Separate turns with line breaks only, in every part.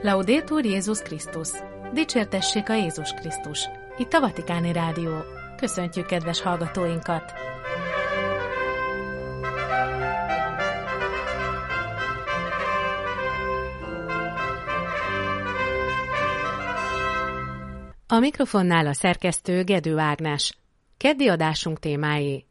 Laudetur Jézus Krisztus! Dicsértessék a Jézus Krisztus! Itt a Vatikáni Rádió. Köszöntjük kedves hallgatóinkat! A mikrofonnál a szerkesztő Gedő Ágnes. Keddi adásunk témái.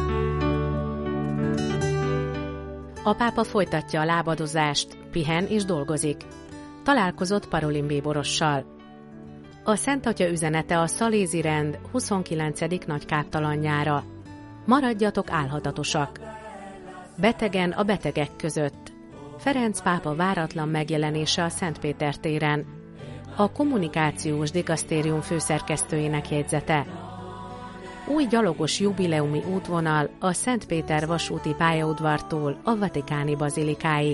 A pápa folytatja a lábadozást, pihen és dolgozik. Találkozott Parolin bíborossal. A Szent Atya üzenete a szalézi rend 29. nagykáptalanjára. Maradjatok álhatatosak. Betegen a betegek között. Ferenc pápa váratlan megjelenése a Szent Péter téren. A kommunikációs dikasztérium főszerkesztőjének jegyzete. Új gyalogos jubileumi útvonal a Szent Péter vasúti pályaudvartól a Vatikáni bazilikáig.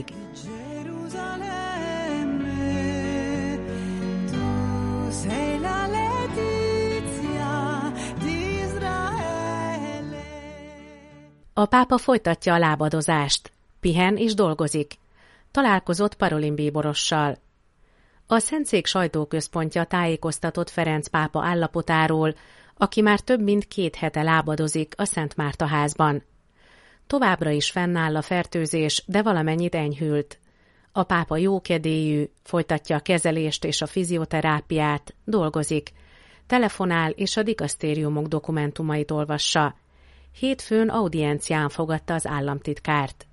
A pápa folytatja a lábadozást, pihen és dolgozik. Találkozott Parolin bíborossal. A Szentszék sajtóközpontja tájékoztatott Ferenc pápa állapotáról, aki már több mint 2 hete lábadozik a Szent Márta házban. Továbbra is fennáll a fertőzés, de valamennyit enyhült. A pápa jókedélyű, folytatja a kezelést és a fizioterápiát, dolgozik, telefonál és a dikasztériumok dokumentumait olvassa. Hétfőn audiencián fogadta az államtitkárt.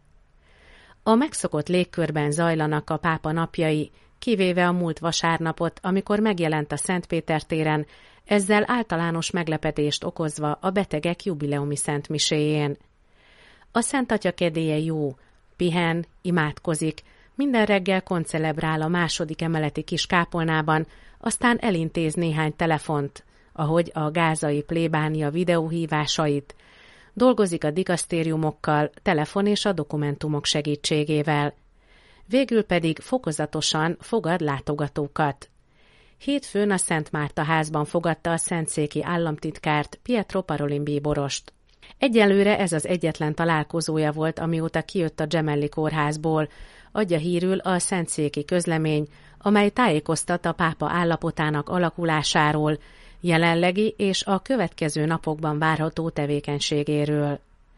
A megszokott légkörben zajlanak a pápa napjai, kivéve a múlt vasárnapot, amikor megjelent a Szent Péter téren, ezzel általános meglepetést okozva a betegek jubileumi szentmiséjén. A Szent Atya kedélye jó, pihen, imádkozik, minden reggel koncelebrál a 2. emeleti kis kápolnában, aztán elintéz néhány telefont, ahogy a gázai plébánia videóhívásait, dolgozik a dikasztériumokkal, telefon és a dokumentumok segítségével. Végül pedig fokozatosan fogad látogatókat. Hétfőn a Szent Márta házban fogadta a szentszéki államtitkárt, Pietro Parolin bíborost. Egyelőre ez az egyetlen találkozója volt, amióta kijött a Gemelli kórházból, adja hírül a szentszéki közlemény, amely tájékoztat a pápa állapotának alakulásáról, jelenlegi és a következő napokban várható tevékenységéről.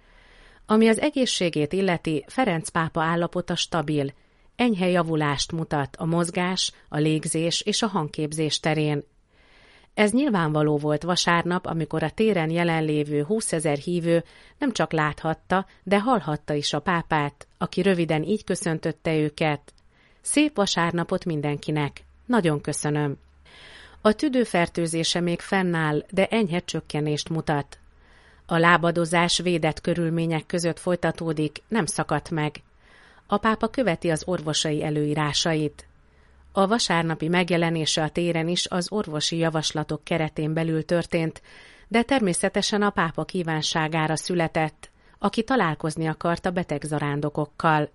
Ami az egészségét illeti, Ferenc pápa állapota stabil, enyhe javulást mutat a mozgás, a légzés és a hangképzés terén. Ez nyilvánvaló volt vasárnap, amikor a téren jelenlévő 20 000 hívő nem csak láthatta, de hallhatta is a pápát, aki röviden így köszöntötte őket. Szép vasárnapot mindenkinek! Nagyon köszönöm! A tüdőfertőzése még fennáll, de enyhe csökkenést mutat. A lábadozás védett körülmények között folytatódik, nem szakadt meg. A pápa követi az orvosai előírásait. A vasárnapi megjelenése a téren is az orvosi javaslatok keretén belül történt, de természetesen a pápa kívánságára született, aki találkozni akart a beteg zarándokokkal.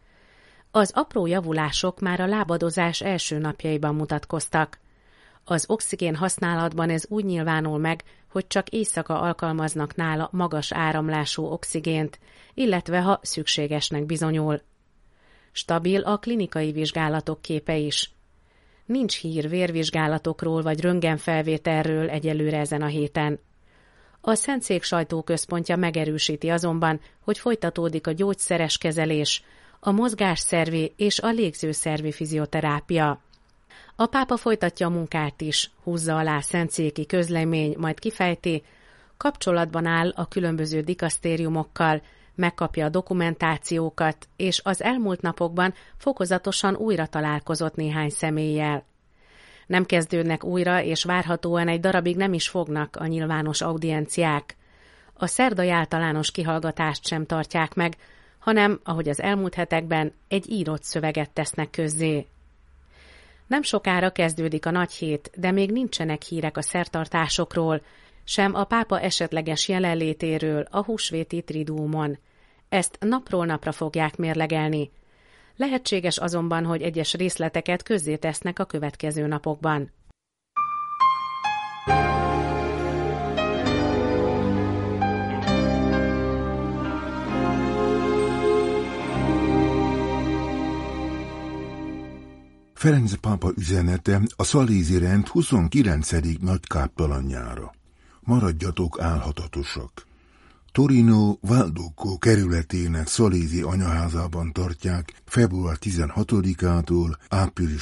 Az apró javulások már a lábadozás első napjaiban mutatkoztak. Az oxigén használatban ez úgy nyilvánul meg, hogy csak éjszaka alkalmaznak nála magas áramlású oxigént, illetve ha szükségesnek bizonyul. Stabil a klinikai vizsgálatok képe is. Nincs hír vérvizsgálatokról vagy röntgenfelvételről egyelőre ezen a héten. A Szentszék sajtóközpontja megerősíti azonban, hogy folytatódik a gyógyszeres kezelés, a mozgásszervi és a légzőszervi fizioterápia. A pápa folytatja a munkát is, húzza alá szentszéki közlemény, majd kifejti, kapcsolatban áll a különböző dikasztériumokkal, megkapja a dokumentációkat, és az elmúlt napokban fokozatosan újra találkozott néhány személlyel. Nem kezdődnek újra, és várhatóan egy darabig nem is fognak a nyilvános audienciák. A szerdai általános kihallgatást sem tartják meg, hanem, ahogy az elmúlt hetekben, egy írott szöveget tesznek közzé. Nem sokára kezdődik a nagy hét, de még nincsenek hírek a szertartásokról, sem a pápa esetleges jelenlétéről a húsvéti triduumon. Ezt napról napra fogják mérlegelni. Lehetséges azonban, hogy egyes részleteket közzétesznek a következő napokban.
Ferenc pápa üzenete a szalézi rend 29. nagykáptalanjára. Maradjatok álhatatosak. Torino Valdocco kerületének szalézi anyaházában tartják február 16-ától április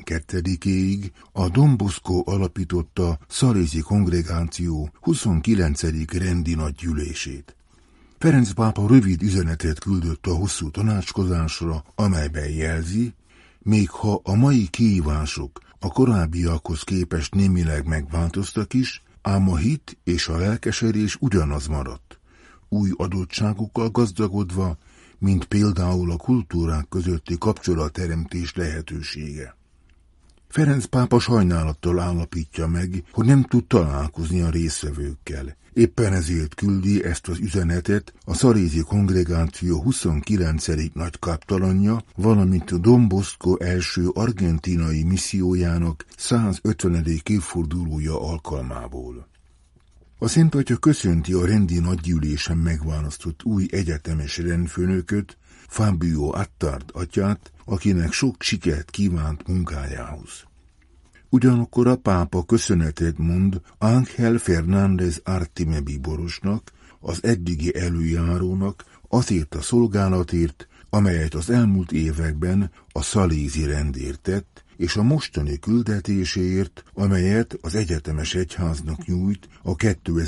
12-éig a Don Bosco alapította szalézi kongregáció 29. rendi nagygyűlését. Ferenc pápa rövid üzenetet küldött a hosszú tanácskozásra, amelyben jelzi, még ha a mai kihívások a korábbiakhoz képest némileg megváltoztak is, ám a hit és a lelkesedés ugyanaz maradt, új adottságokkal gazdagodva, mint például a kultúrák közötti kapcsolatteremtés lehetősége. Ferenc pápa sajnálattal állapítja meg, hogy nem tud találkozni a résztvevőkkel. Éppen ezért küldi ezt az üzenetet a szalézi kongregáció 29. nagykáptalanja, valamint a Don Bosco első argentinai missziójának 150. évfordulója alkalmából. A Szent Atya köszönti a rendi nagygyűlésen megválasztott új egyetemes rendfőnököt, Fabio Attard atyát, akinek sok sikert kívánt munkájához. Ugyanakkor a pápa köszönetet mond Ángel Fernández Artime bíborosnak, az eddigi előjárónak azért a szolgálatért, amelyet az elmúlt években a szalézi rendért tett, és a mostani küldetéséért, amelyet az egyetemes egyháznak nyújt a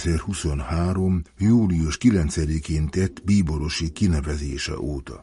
2023. július 9-én tett bíborosi kinevezése óta.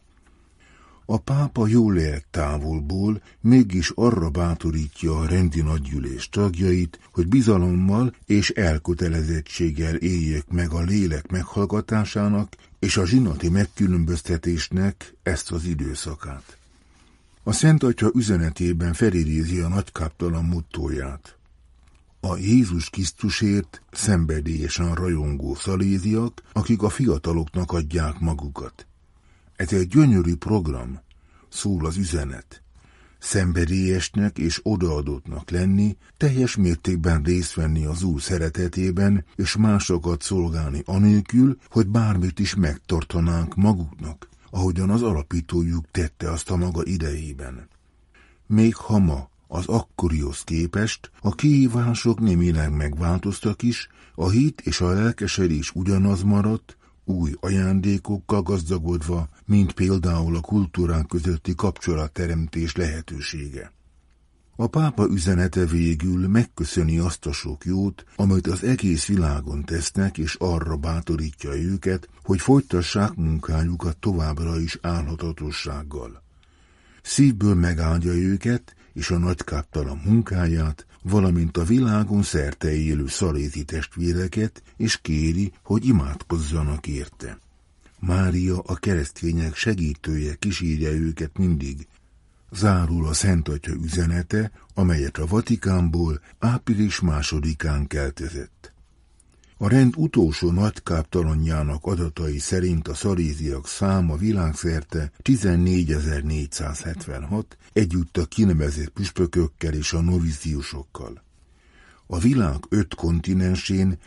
A pápa jólélek távolból mégis arra bátorítja a rendi nagygyűlés tagjait, hogy bizalommal és elkötelezettséggel éljék meg a lélek meghallgatásának és a zsinati megkülönböztetésnek ezt az időszakát. A Szent Atya üzenetében felidézi a nagykáptalan mottóját. A Jézus Krisztusért szenvedélyesen rajongó szaléziak, akik a fiataloknak adják magukat. Ez egy gyönyörű program, szól az üzenet. Szenvedélyesnek és odaadottnak lenni, teljes mértékben részt venni az Úr szeretetében, és másokat szolgálni anélkül, hogy bármit is megtartanánk maguknak, ahogyan az alapítójuk tette azt a maga idejében. Még ha ma az akkorihoz képest a kihívások némileg megváltoztak is, a hit és a lelkesedés ugyanaz maradt, új ajándékokkal gazdagodva, mint például a kultúrák közötti kapcsolatteremtés lehetősége. A pápa üzenete végül megköszöni azt a sok jót, amit az egész világon tesznek, és arra bátorítja őket, hogy folytassák munkájukat továbbra is álhatatossággal. Szívből megáldja őket és a nagykáptalan munkáját, valamint a világon szerte élő szalézi testvéreket, és kéri, hogy imádkozzanak érte. Mária, a keresztények segítője, kísérje őket mindig. Zárul a Szent Atya üzenete, amelyet a Vatikánból április 2-án keltezett. A rend utolsó nagykáptalanjának adatai szerint a szaléziak száma világszerte 14.476, együtt a kinevezett püspökökkel és a novíciusokkal. A világ 5 kontinensén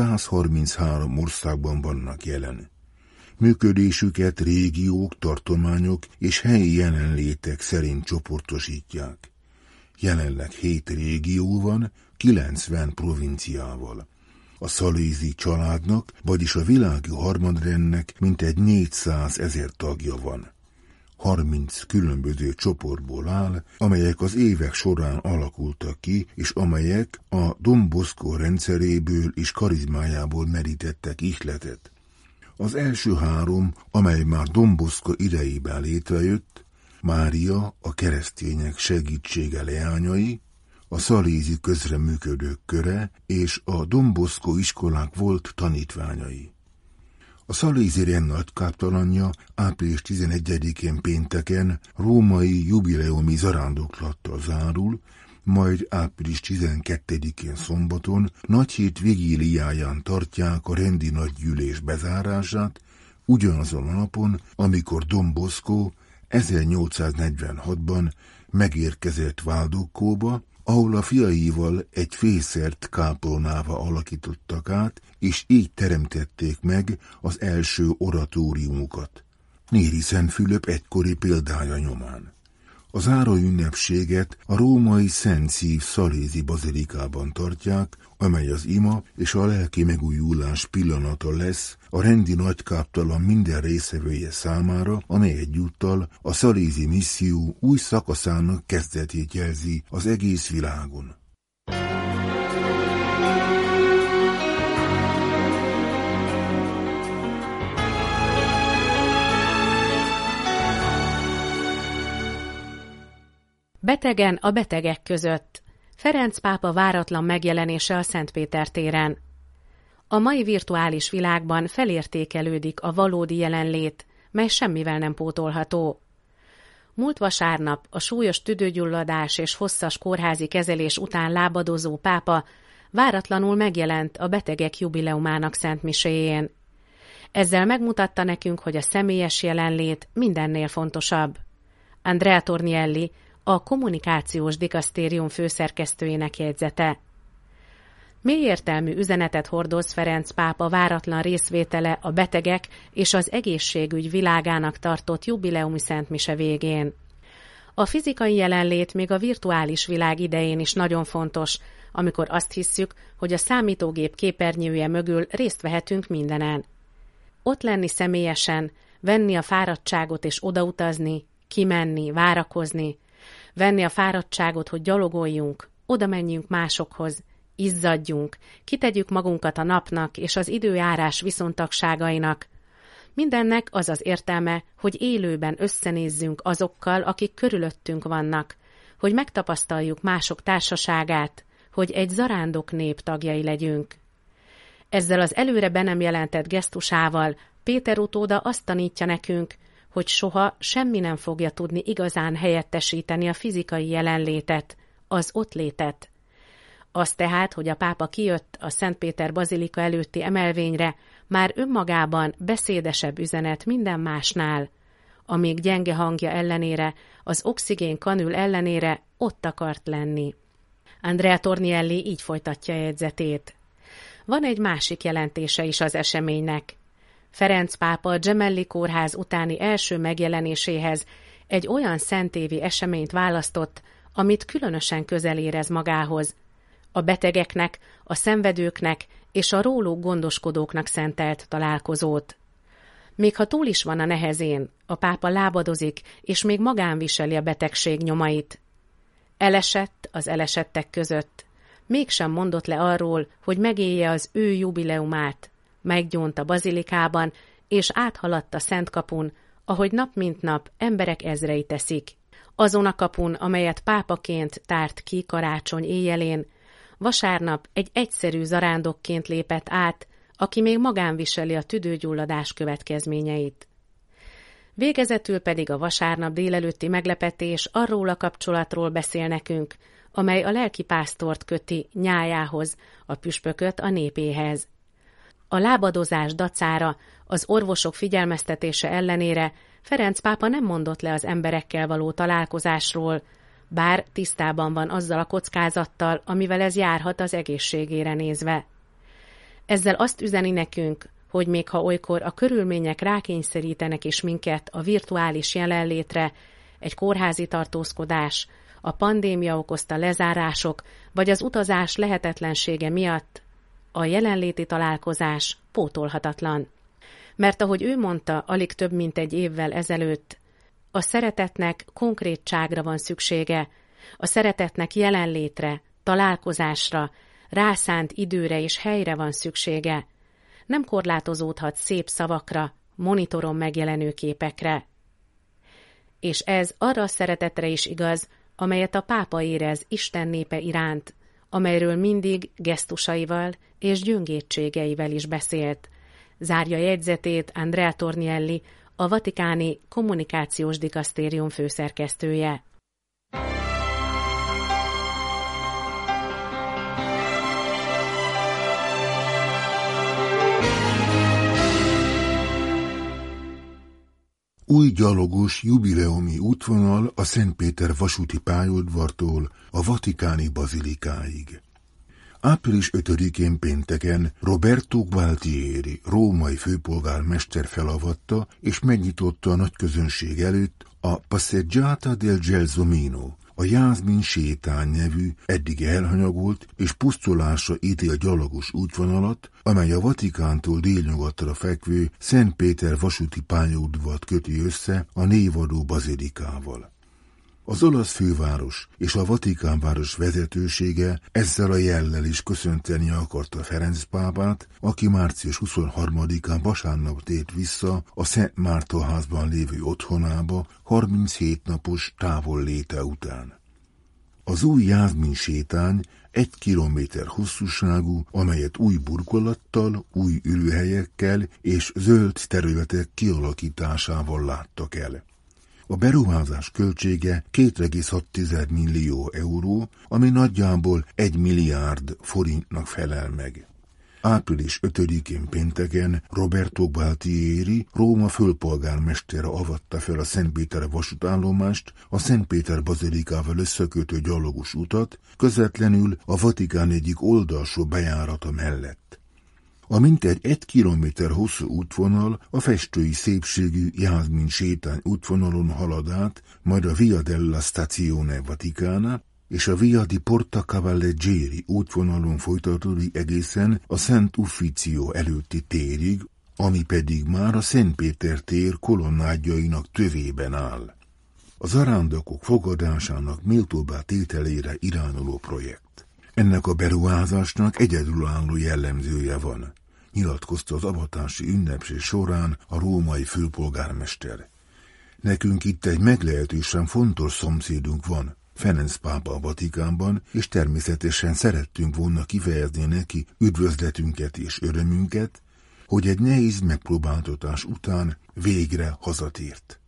133 országban vannak jelen. Működésüket régiók, tartományok és helyi jelenlétek szerint csoportosítják. Jelenleg 7 régió van, 90 provinciával. A szalézi családnak, vagyis a világi harmadrendnek mintegy 400 000 tagja van. 30 különböző csoportból áll, amelyek az évek során alakultak ki, és amelyek a Don Bosco rendszeréből és karizmájából merítettek ihletet. Az első 3, amely már Don Bosco idejében létrejött, Mária, a keresztények segítsége leányai, a szalézi közreműködők köre és a Don Bosco iskolák volt tanítványai. A szalézi rend nagykáptalanja április 11-én pénteken római jubileumi zarándoklattal zárul, majd április 12-én szombaton nagyhét vigíliáján tartják a rendi nagygyűlés bezárását, ugyanazon a napon, amikor Don Bosco 1846-ban megérkezett Valdoccóba, ahol a fiaival egy fészert kápolnává alakítottak át, és így teremtették meg az első oratóriumukat. Néri Szent Fülöp egykori példája nyomán. A záró ünnepséget a római Szent Szív szalézi bazilikában tartják, amely az ima és a lelki megújulás pillanata lesz a rendi nagykáptalan minden részevője számára, amely egyúttal a szalézi misszió új szakaszának kezdetét jelzi az egész világon.
Betegen a betegek között. Ferenc pápa váratlan megjelenése a Szentpéter téren. A mai virtuális világban felértékelődik a valódi jelenlét, mely semmivel nem pótolható. Múlt vasárnap a súlyos tüdőgyulladás és hosszas kórházi kezelés után lábadozó pápa váratlanul megjelent a betegek jubileumának szentmiséjén. Ezzel megmutatta nekünk, hogy a személyes jelenlét mindennél fontosabb. Andrea Tornielli, a kommunikációs dikasztérium főszerkesztőjének jegyzete. Mélyértelmű üzenetet hordoz Ferenc pápa váratlan részvétele a betegek és az egészségügy világának tartott jubileumi szentmise végén. A fizikai jelenlét még a virtuális világ idején is nagyon fontos, amikor azt hisszük, hogy a számítógép képernyője mögül részt vehetünk mindenen. Ott lenni személyesen, venni a fáradtságot és odautazni, kimenni, várakozni, venni a fáradtságot, hogy gyalogoljunk, oda menjünk másokhoz, izzadjunk, kitegyük magunkat a napnak és az időjárás viszontagságainak. Mindennek az az értelme, hogy élőben összenézzünk azokkal, akik körülöttünk vannak, hogy megtapasztaljuk mások társaságát, hogy egy zarándok nép tagjai legyünk. Ezzel az előre be nem jelentett gesztusával Péter utóda azt tanítja nekünk, hogy soha semmi nem fogja tudni igazán helyettesíteni a fizikai jelenlétet, az ottlétet. Az tehát, hogy a pápa kijött a Szentpéter bazilika előtti emelvényre, már önmagában beszédesebb üzenet minden másnál. A még gyenge hangja ellenére, az oxigén kanül ellenére ott akart lenni. Andrea Tornielli így folytatja jegyzetét. Van egy másik jelentése is az eseménynek. Ferenc pápa a Gemelli kórház utáni első megjelenéséhez egy olyan szentévi eseményt választott, amit különösen közel érez magához. A betegeknek, a szenvedőknek és a róluk gondoskodóknak szentelt találkozót. Még ha túl is van a nehezén, a pápa lábadozik, és még magán viseli a betegség nyomait. Elesett az elesettek között. Mégsem mondott le arról, hogy megélje az ő jubileumát. Meggyónt a bazilikában, és áthaladt a Szent kapun, ahogy nap mint nap emberek ezrei teszik. Azon a kapun, amelyet pápaként tárt ki karácsony éjjelén, vasárnap egy egyszerű zarándokként lépett át, aki még magán viseli a tüdőgyulladás következményeit. Végezetül pedig a vasárnap délelőtti meglepetés arról a kapcsolatról beszél nekünk, amely a lelkipásztort köti nyájához, a püspököt a népéhez. A lábadozás dacára, az orvosok figyelmeztetése ellenére Ferenc pápa nem mondott le az emberekkel való találkozásról, bár tisztában van azzal a kockázattal, amivel ez járhat az egészségére nézve. Ezzel azt üzeni nekünk, hogy még ha olykor a körülmények rákényszerítenek is minket a virtuális jelenlétre, egy kórházi tartózkodás, a pandémia okozta lezárások vagy az utazás lehetetlensége miatt, a jelenléti találkozás pótolhatatlan. Mert ahogy ő mondta alig több mint egy évvel ezelőtt, a szeretetnek konkrétságra van szüksége, a szeretetnek jelenlétre, találkozásra, rászánt időre és helyre van szüksége. Nem korlátozódhat szép szavakra, monitoron megjelenő képekre. És ez arra a szeretetre is igaz, amelyet a pápa érez Isten népe iránt, amelyről mindig gesztusaival és gyöngétségeivel is beszélt. Zárja jegyzetét Andrea Tornielli, a vatikáni kommunikációs dikasztérium főszerkesztője.
Új gyalogos jubileumi útvonal a Szentpéter vasúti pályaudvartól a vatikáni bazilikáig. Április 5-én pénteken Roberto Gualtieri, római főpolgármester felavatta és megnyitotta a nagyközönség előtt a Passeggiata del Gelsomino, a Jászmin sétány nevű, eddig elhanyagolt és pusztulásra ítélt gyalogos útvonalat, amely a Vatikántól délnyugatra fekvő Szent Péter vasúti pályaudvart köti össze a névadó bazilikával. Az olasz főváros és a Vatikánváros vezetősége ezzel a jellel is köszönteni akarta Ferenc pápát, aki március 23-án vasárnap tért vissza a Szent Márton házban lévő otthonába 37 napos távolléte után. Az új Jászmin sétány 1 kilométer hosszúságú, amelyet új burkolattal, új ülőhelyekkel és zöld területek kialakításával láttak el. A beruházás költsége 2,6 millió euró, ami nagyjából 1 milliárd forintnak felel meg. Április 5-én pénteken Roberto Gualtieri, Róma főpolgármestere avatta fel a Szentpéter vasútállomást, a Szentpéter bazilikával összekötő gyalogos utat, közvetlenül a Vatikán egyik oldalsó bejárata mellett. A mintegy 1 kilométer hosszú útvonal a festői szépségű Jászmin sétány útvonalon halad át, majd a Via della Stazione Vaticana és a Via di Porta Cavalleggeri útvonalon folytatódik egészen a Szent Ufficio előtti térig, ami pedig már a Szent Péter tér kolonnádjainak tövében áll. A zarándokok fogadásának méltóbbá tételére irányuló projekt. Ennek a beruházásnak egyedülálló jellemzője van, nyilatkozta az avatási ünnepség során a római főpolgármester. Nekünk itt egy meglehetősen fontos szomszédunk van, Ferenc pápa a Vatikánban, és természetesen szerettünk volna kifejezni neki üdvözletünket és örömünket, hogy egy nehéz megpróbáltatás után végre hazatért.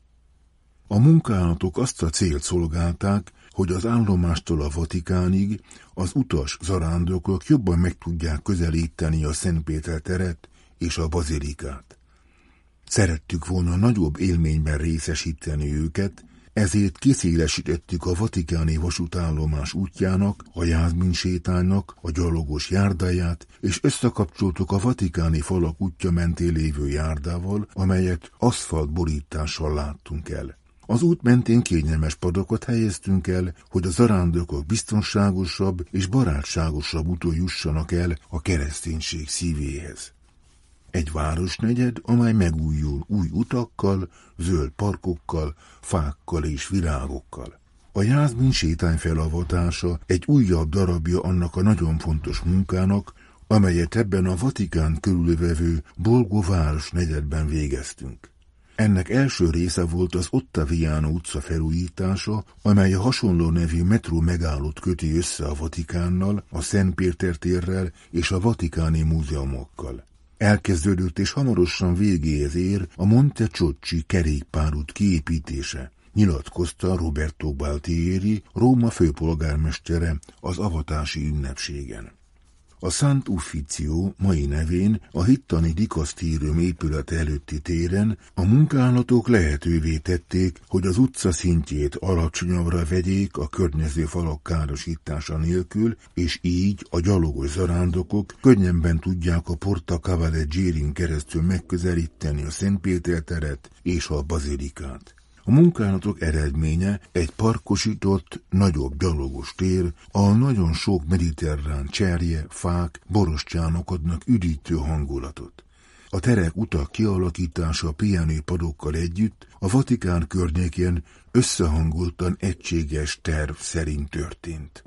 A munkálatok azt a célt szolgálták, hogy az állomástól a Vatikánig az utas zarándokok jobban meg tudják közelíteni a Szent Péter teret és a bazilikát. Szerettük volna nagyobb élményben részesíteni őket, ezért kiszélesítettük a vatikáni vasútállomás útjának, a Jászmin sétánynak, a gyalogos járdáját, és összekapcsoltuk a vatikáni falak útja mentén lévő járdával, amelyet aszfaltborítással láttunk el. Az út mentén kényelmes padokat helyeztünk el, hogy a zarándokok biztonságosabb és barátságosabb úton jussanak el a kereszténység szívéhez. Egy városnegyed, amely megújul új utakkal, zöld parkokkal, fákkal és virágokkal. A Jászmin sétány felavatása egy újabb darabja annak a nagyon fontos munkának, amelyet ebben a Vatikán körülvevő Borgo városnegyedben végeztünk. Ennek első része volt az Ottaviano utca felújítása, amely a hasonló nevű metró megállót köti össze a Vatikánnal, a Szent Péter térrel és a vatikáni múzeumokkal. Elkezdődött és hamarosan végéhez ér a Monte Ciocci kerékpárút kiépítése, nyilatkozta Roberto Gualtieri, Róma főpolgármestere az avatási ünnepségen. A Szent Ufficio mai nevén a hittani dikasztérium épülete előtti téren a munkálatok lehetővé tették, hogy az utca szintjét alacsonyabbra vegyék a környező falak károsítása nélkül, és így a gyalogos zarándokok könnyebben tudják a Porta Cavalleggerin keresztül megközelíteni a Szent Péter teret és a bazilikát. A munkálatok eredménye egy parkosított, nagyobb gyalogos tér, ahol nagyon sok mediterrán cserje, fák, borostyánok adnak üdítő hangulatot. A terek utak kialakítása pihenőpadokkal együtt a Vatikán környékén összehangoltan egységes terv szerint történt.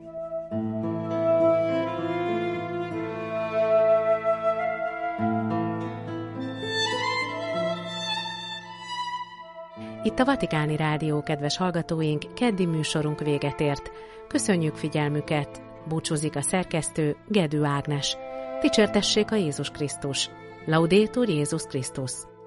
Itt a Vatikáni Rádió, kedves hallgatóink, keddi műsorunk véget ért. Köszönjük figyelmüket! Búcsúzik a szerkesztő, Gedő Ágnes. Dicsértessék a Jézus Krisztus! Laudetur Jézus Krisztus!